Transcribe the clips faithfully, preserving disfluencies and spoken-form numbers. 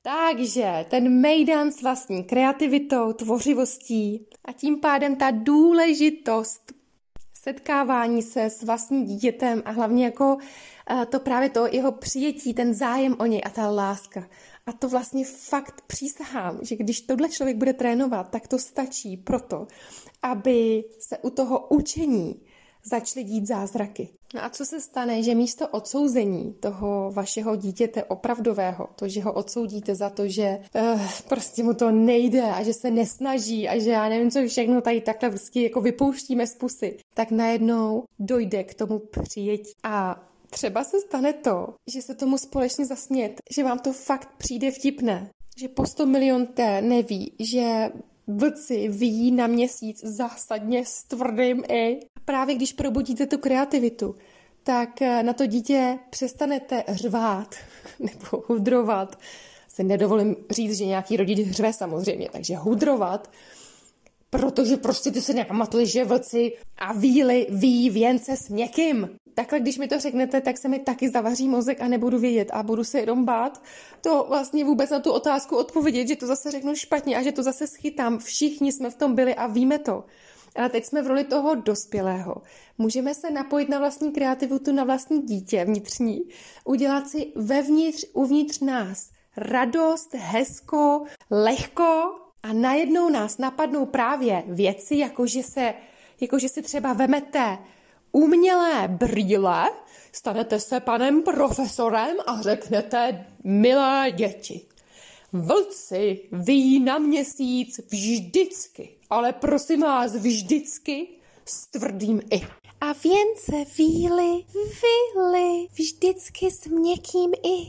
Takže ten mejdan s vlastní kreativitou, tvořivostí a tím pádem ta důležitost setkávání se s vlastním dítětem a hlavně jako to právě to jeho přijetí, ten zájem o něj a ta láska. A to vlastně fakt přísahám, že když tohle člověk bude trénovat, tak to stačí proto, aby se u toho učení začaly dít zázraky. No a co se stane, že místo odsouzení toho vašeho dítěte opravdového, to, že ho odsoudíte za to, že uh, prostě mu to nejde a že se nesnaží a že já nevím, co všechno tady takhle vždycky jako vypouštíme z pusy, tak najednou dojde k tomu přijetí. A třeba se stane to, že se tomu společně zasmějete, že vám to fakt přijde vtipné, že po sto milionté neví, že vlci vyjí na měsíc zásadně s tvrdým i. Právě když probudíte tu kreativitu, tak na to dítě přestanete řvát nebo hudrovat. Se nedovolím říct, že nějaký rodič hřve samozřejmě, takže hudrovat, protože prostě ty se nepamatuješ, že vlci a víly vyjí věnce s někým. Takhle, když mi to řeknete, tak se mi taky zavaří mozek a nebudu vědět a budu se jenom bát to vlastně vůbec na tu otázku odpovědět, že to zase řeknu špatně a že to zase schytám. Všichni jsme v tom byli a víme to. Ale teď jsme v roli toho dospělého. Můžeme se napojit na vlastní kreativitu, na vlastní dítě vnitřní, udělat si vevnitř, uvnitř nás radost, hezko, lehko a najednou nás napadnou právě věci, jako že, se, jako že si třeba vemete umělé brýle, stanete se panem profesorem a řeknete: milé děti, vlci vyjí na měsíc vždycky, ale prosím vás vždycky s tvrdým i. A věnce víly, vily vždycky s měkkým i.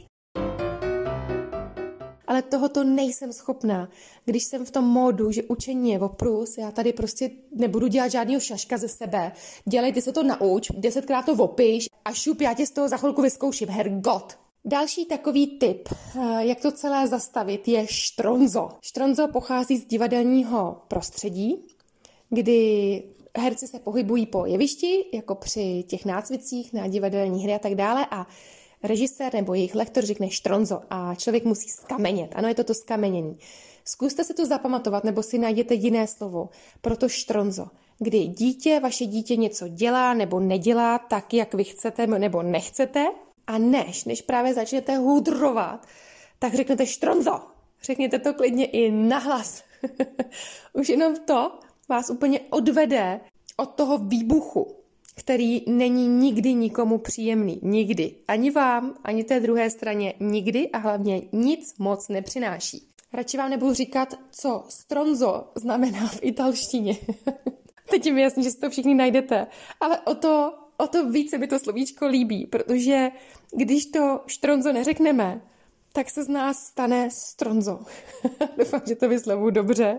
Ale tohoto nejsem schopná. Když jsem v tom módu, že učení je oprus, já tady prostě nebudu dělat žádného šaška ze sebe. Dělejte se to nauč, desetkrát to opiš a šup, já tě z toho za chvilku vyzkouším, hergot. Další takový tip, jak to celé zastavit, je štronzo. Štronzo pochází z divadelního prostředí, kdy herci se pohybují po jevišti, jako při těch nácvicích na divadelní hry a tak dále a režisér nebo jejich lektor řekne štronzo a člověk musí skamenět. Ano, je to to skamenění. Zkuste se to zapamatovat nebo si najděte jiné slovo pro to štronzo, kdy dítě, vaše dítě něco dělá nebo nedělá tak, jak vy chcete nebo nechcete a než, než právě začnete hudrovat, tak řeknete štronzo. Řekněte to klidně i nahlas. Už jenom to vás úplně odvede od toho výbuchu, který není nikdy nikomu příjemný. Nikdy. Ani vám, ani té druhé straně. Nikdy a hlavně nic moc nepřináší. Radši vám nebudu říkat, co stronzo znamená v italštině. Teď je mi jasný, že si to všichni najdete. Ale o to, o to více mi to slovíčko líbí, protože když to štronzo neřekneme, tak se z nás stane stronzo. Doufám, že to vyslovuju dobře.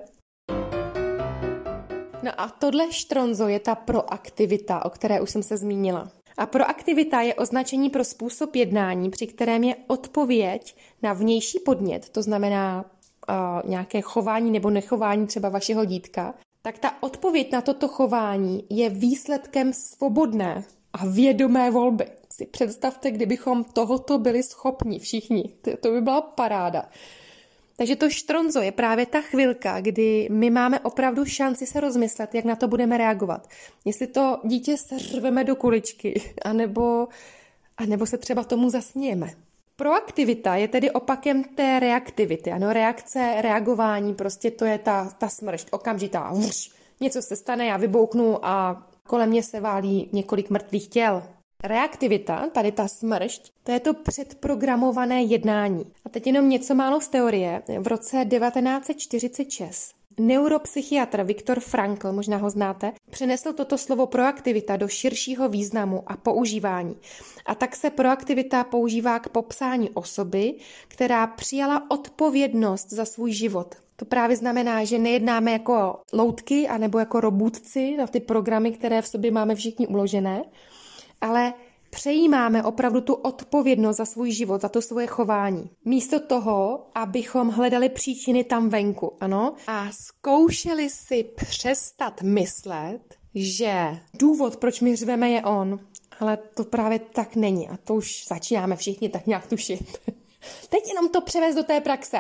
No a tohle štronzo je ta proaktivita, o které už jsem se zmínila. A proaktivita je označení pro způsob jednání, při kterém je odpověď na vnější podnět, to znamená uh, nějaké chování nebo nechování třeba vašeho dítka, tak ta odpověď na toto chování je výsledkem svobodné a vědomé volby. Si představte, kdybychom tohoto byli schopni všichni. To, to by byla paráda. Takže to štronzo je právě ta chvilka, kdy my máme opravdu šanci se rozmyslet, jak na to budeme reagovat. Jestli to dítě seřveme do kuličky, anebo, anebo se třeba tomu zasmějeme. Proaktivita je tedy opakem té reaktivity. Ano, reakce, reagování, prostě to je ta, ta smršť, okamžitá. Vrš, něco se stane, já vybouchnu a kolem mě se válí několik mrtvých těl. Reaktivita, tady ta smršť, to je to předprogramované jednání. A teď jenom něco málo z teorie. V roce devatenáct set čtyřicet šest neuropsychiatr Viktor Frankl, možná ho znáte, přenesl toto slovo proaktivita do širšího významu a používání. A tak se proaktivita používá k popsání osoby, která přijala odpovědnost za svůj život. To právě znamená, že nejednáme jako loutky anebo jako robůtci na ty programy, které v sobě máme všichni uložené, ale přejímáme opravdu tu odpovědnost za svůj život, za to svoje chování. Místo toho, abychom hledali příčiny tam venku, ano, a zkoušeli si přestat myslet, že důvod, proč my řveme, je on, ale to právě tak není a to už začínáme všichni tak nějak tušit. Teď jenom to převést do té praxe.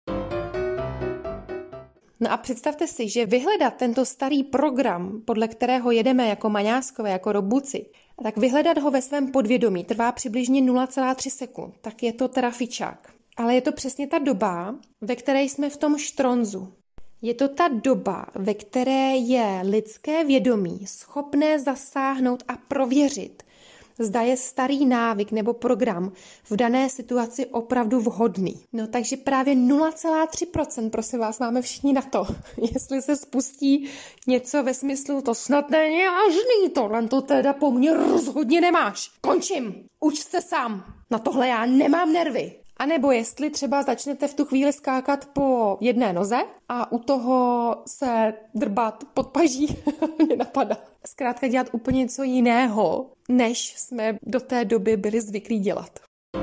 No a představte si, že vyhledat tento starý program, podle kterého jedeme jako maňáskové, jako robuci, tak vyhledat ho ve svém podvědomí trvá přibližně nula celá tři sekund. Tak je to teda fičák. Ale je to přesně ta doba, ve které jsme v tom štronzu. Je to ta doba, ve které je lidské vědomí schopné zasáhnout a prověřit, zda je starý návyk nebo program v dané situaci opravdu vhodný. No takže právě nula celá tři procenta, prosím vás, máme všichni na to. Jestli se spustí něco ve smyslu, to snad není vážný, tohle to teda po mně rozhodně nemáš. Končím, uč se sám, na tohle já nemám nervy. A nebo jestli třeba začnete v tu chvíli skákat po jedné noze a u toho se drbat pod paží, mě napadá. Zkrátka dělat úplně něco jiného, než jsme do té doby byli zvyklí dělat.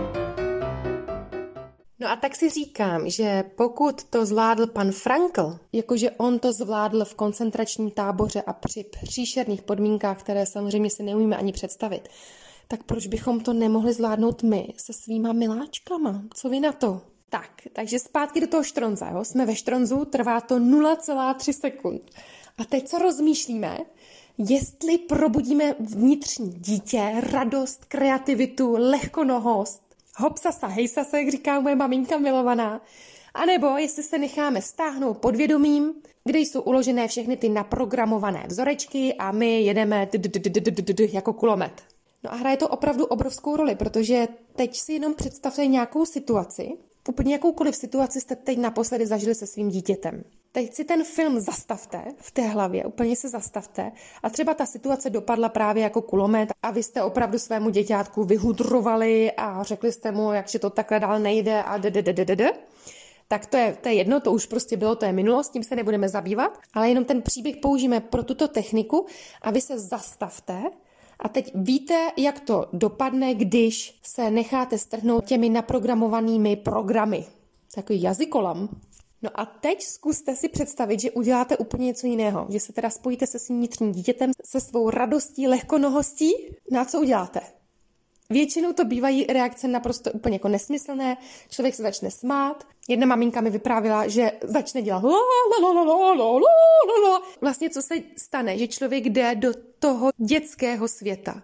No a tak si říkám, že pokud to zvládl pan Frankl, jakože on to zvládl v koncentračním táboře a při příšerných podmínkách, které samozřejmě si neumíme ani představit, tak proč bychom to nemohli zvládnout my se svýma miláčkama? Co vy na to? Tak, takže zpátky do toho štronza, jo? Jsme ve štronzu, trvá to nula celá tři sekund. A teď co rozmýšlíme? Jestli probudíme vnitřní dítě, radost, kreativitu, lehkonohost, hopsasa, hejsasa, jak říká moje maminka milovaná, anebo jestli se necháme stáhnout podvědomím, kde jsou uložené všechny ty naprogramované vzorečky a my jedeme jako kulomet. No a hraje to opravdu obrovskou roli, protože teď si jenom představte nějakou situaci, úplně jakoukoliv situaci jste teď naposledy zažili se svým dítětem. Teď si ten film zastavte v té hlavě, úplně se zastavte a třeba ta situace dopadla právě jako kulomet a vy jste opravdu svému děťátku vyhudrovali a řekli jste mu, jakže to takhle dál nejde a d. Tak to je, to je jedno, to už prostě bylo, to je minulost, tím se nebudeme zabývat, ale jenom ten příběh použijeme pro tuto techniku a vy se zastavte. A teď víte, jak to dopadne, když se necháte strhnout těmi naprogramovanými programy. Takový jazykolam. No a teď zkuste si představit, že uděláte úplně něco jiného. Že se teda spojíte se svým vnitřním dítětem, se svou radostí, lehkonohostí. No a co uděláte? Většinou to bývají reakce naprosto úplně jako nesmyslné. Člověk se začne smát. Jedna maminka mi vyprávila, že začne dělat vlastně co se stane, že člověk jde do toho dětského světa.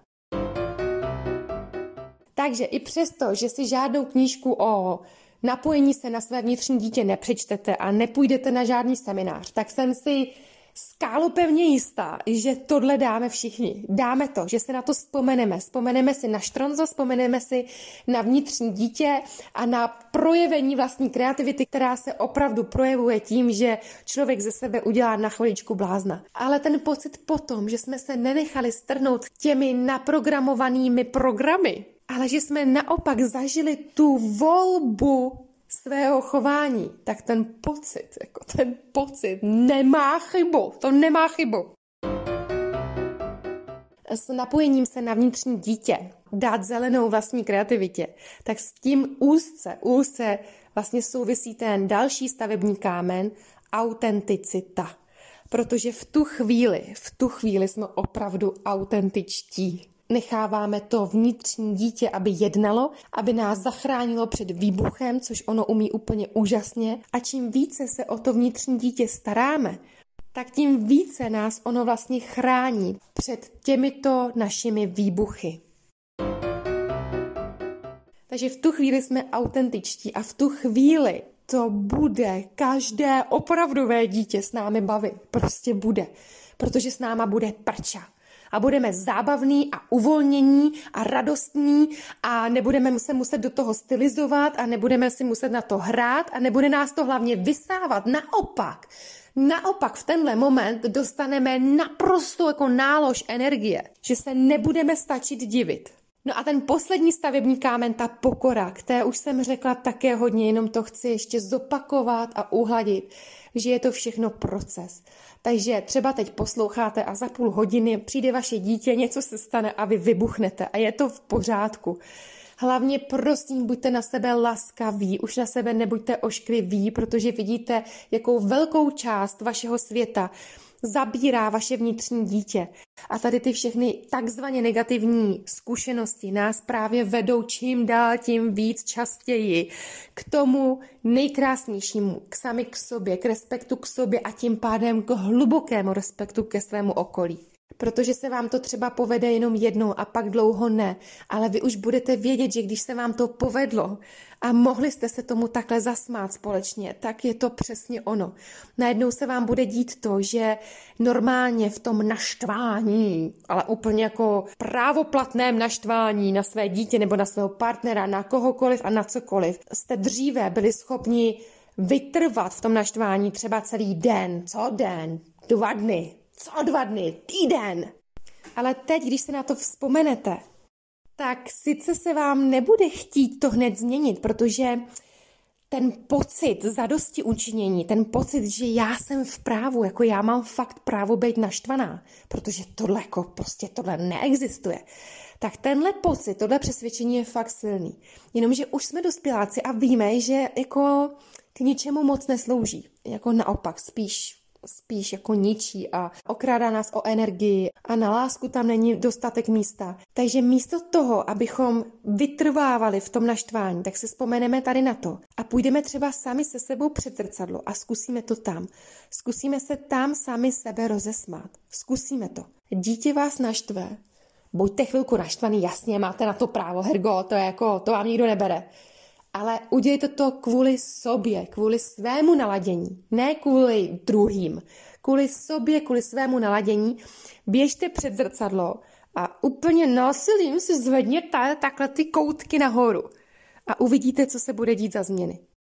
Takže i přesto, že si žádnou knížku o napojení se na své vnitřní dítě nepřečtete a nepůjdete na žádný seminář, tak jsem si skálopevně jistá, že tohle dáme všichni. Dáme to, že se na to vzpomeneme. Vzpomeneme si na štronzo, vzpomeneme si na vnitřní dítě a na projevení vlastní kreativity, která se opravdu projevuje tím, že člověk ze sebe udělá na chviličku blázna. Ale ten pocit potom, že jsme se nenechali strhnout těmi naprogramovanými programy, ale že jsme naopak zažili tu volbu svého chování, tak ten pocit, jako ten pocit nemá chybu, to nemá chybu. S napojením se na vnitřní dítě, dát zelenou vlastní kreativitě, tak s tím úzce, úzce vlastně souvisí ten další stavební kámen, autenticita. Protože v tu chvíli, v tu chvíli jsme opravdu autentičtí. Necháváme to vnitřní dítě, aby jednalo, aby nás zachránilo před výbuchem, což ono umí úplně úžasně. A čím více se o to vnitřní dítě staráme, tak tím více nás ono vlastně chrání před těmito našimi výbuchy. Takže v tu chvíli jsme autentičtí a v tu chvíli to bude každé opravdové dítě s námi bavit. Prostě bude, protože s náma bude prča. A budeme zábavní a uvolnění a radostní a nebudeme se muset do toho stylizovat a nebudeme si muset na to hrát a nebude nás to hlavně vysávat. Naopak, naopak v tenhle moment dostaneme naprosto jako nálož energie, že se nebudeme stačit divit. No a ten poslední stavební kámen, ta pokora, které už jsem řekla také hodně, jenom to chci ještě zopakovat a uhladit, že je to všechno proces. Takže třeba teď posloucháte a za půl hodiny přijde vaše dítě, něco se stane a vy vybuchnete a je to v pořádku. Hlavně prosím, buďte na sebe laskaví, už na sebe nebuďte oškliví, protože vidíte, jakou velkou část vašeho světa zabírá vaše vnitřní dítě. A tady ty všechny takzvaně negativní zkušenosti nás právě vedou čím dál tím víc častěji k tomu nejkrásnějšímu, k sami k sobě, k respektu k sobě a tím pádem k hlubokému respektu ke svému okolí. Protože se vám to třeba povede jenom jednou a pak dlouho ne, ale vy už budete vědět, že když se vám to povedlo a mohli jste se tomu takhle zasmát společně, tak je to přesně ono. Najednou se vám bude dít to, že normálně v tom naštvání, ale úplně jako právoplatném naštvání na své dítě nebo na svého partnera, na kohokoliv a na cokoliv, jste dříve byli schopni vytrvat v tom naštvání třeba celý den, co den, dva dny, co dva dny, týden. Ale teď, když se na to vzpomenete, tak sice se vám nebude chtít to hned změnit, protože ten pocit zadosti učinění, ten pocit, že já jsem v právu, jako já mám fakt právo být naštvaná, protože tohle jako prostě tohle neexistuje, tak tenhle pocit, tohle přesvědčení je fakt silný. Jenomže už jsme dospěláci a víme, že jako k ničemu moc neslouží. Jako naopak, spíš spíš jako ničí a okrádá nás o energii a na lásku tam není dostatek místa. Takže místo toho, abychom vytrvávali v tom naštvání, tak si vzpomeneme tady na to a půjdeme třeba sami se sebou před zrcadlo a zkusíme to tam. Zkusíme se tam sami sebe rozesmát. Zkusíme to. Dítě vás naštve. Buďte chvilku naštvaný, jasně, máte na to právo, Hergo, to je jako, to vám nikdo nebere. Ale udělejte to kvůli sobě, kvůli svému naladění, ne kvůli druhým. Kvůli sobě, kvůli svému naladění. Běžte před zrcadlo a úplně násilím si zvedněte takhle ty koutky nahoru. A uvidíte, co se bude dít za změny.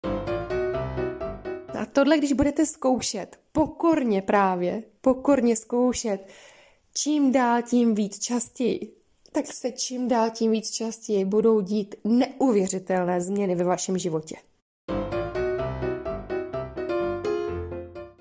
A tohle, když budete zkoušet, pokorně právě, pokorně zkoušet, čím dál tím víc častěji, tak se čím dál tím víc častěji budou dít neuvěřitelné změny ve vašem životě.